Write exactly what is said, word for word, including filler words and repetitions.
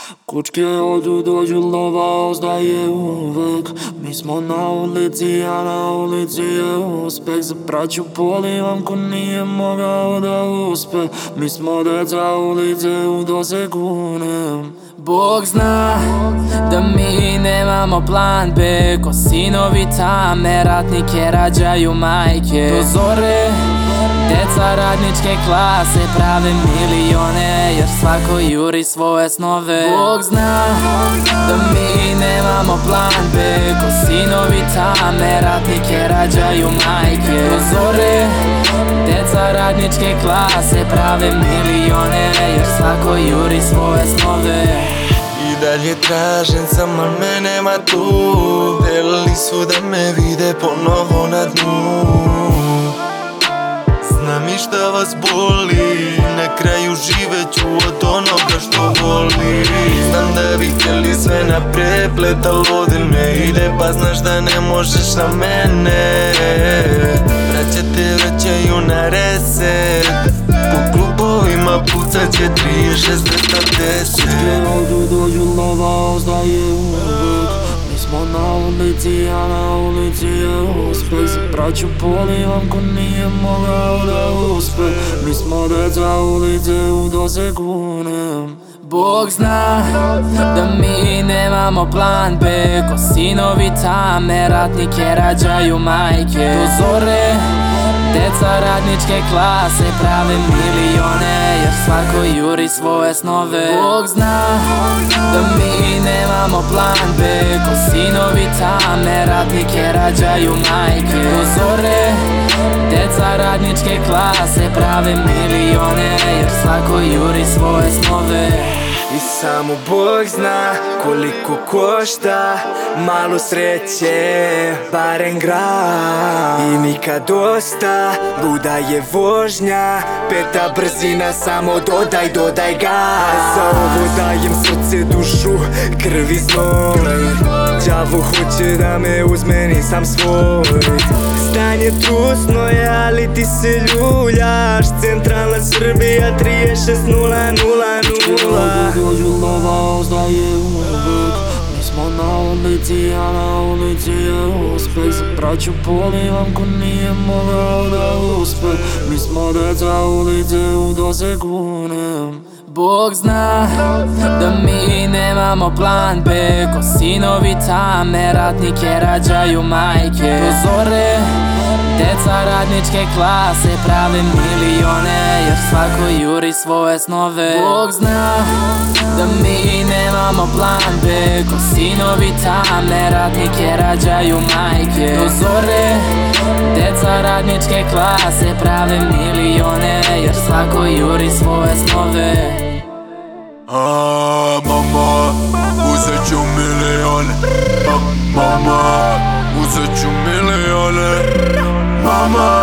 Kućke odu, dođu, lova ostaje uvek. Mi smo na ulici, a na ulici je uspeh. Za braću polivam ko nije mogao da uspe. Mi smo deca ulice u doseku nem. Bog zna da mi nemamo plan B. Ko sinovi tamne ratnike rađaju majke. Do zore deca radničke klase prave milione, jer svako juri svoje snove. Bog zna da mi nemamo plan B. Ko sinovi tamne ratnike rađaju majke. Do zore deca radničke klase prave milione, jer svako juri svoje snove. I dalje tražem, samo me nema tu. Delili su da me vide ponovo na dnu. Znam i šta vas boli, na kraju živeću od onoga što voli. Znam da bi htjeli sve na preplet, al vodil me ide, pa znaš da ne možeš na mene. Vraća te vraćaju na reset, po klubovima pucat će tri šest deset. Kućke odu, dođu, lova ostaje uvek. Mi smo na ulici, a na ulici je uspeh. Za braću polivam ko nije mogao da uspe. Mi smo deca ulice u doseku nem. Bog zna da mi nemamo plan B. Ko sinovi tamne ratnike rađaju majke. Do zore deca radničke klase prave milione, jer svako juri svoje snove. Bog zna da mi nemamo plan B. Ko sinovi tamne ratnike rađaju majke. Do zore deca radničke klase prave milione, jer svako juri svoje snove. I samo Bog zna koliko košta malo sreće, barem gram. I nikad dosta, luda je vožnja, peta brzina, samo dodaj, dodaj gas. Za ovo dajem srce, dušu, krv i znoj. Đavo hoće da me uzme, nisam svoj. Stanje trusno je, ali ti se ljuljaš. Centralna Srbija, tri šest nula nula nula. Dođu, lova ostaje uvek. Mi smo na ulici, a na ulici je uspeh. Za braću polivam ko nije mogao da uspe. Mi smo deca ulice u doseku nem. Bog zna da mi nemamo plan B. Ko sinovi tamne ratnike rađaju majke. Do zore deca radničke klase prave milione, jer svako juri svoje snove. Bog zna da mi nemamo plan B. Ko sinovi tamne ratnike rađaju majke. Do zore deca radničke klase prave milione, jer svako juri svoje snove. A mama, uzet ću milione. Mama, uzet ću milione. Mama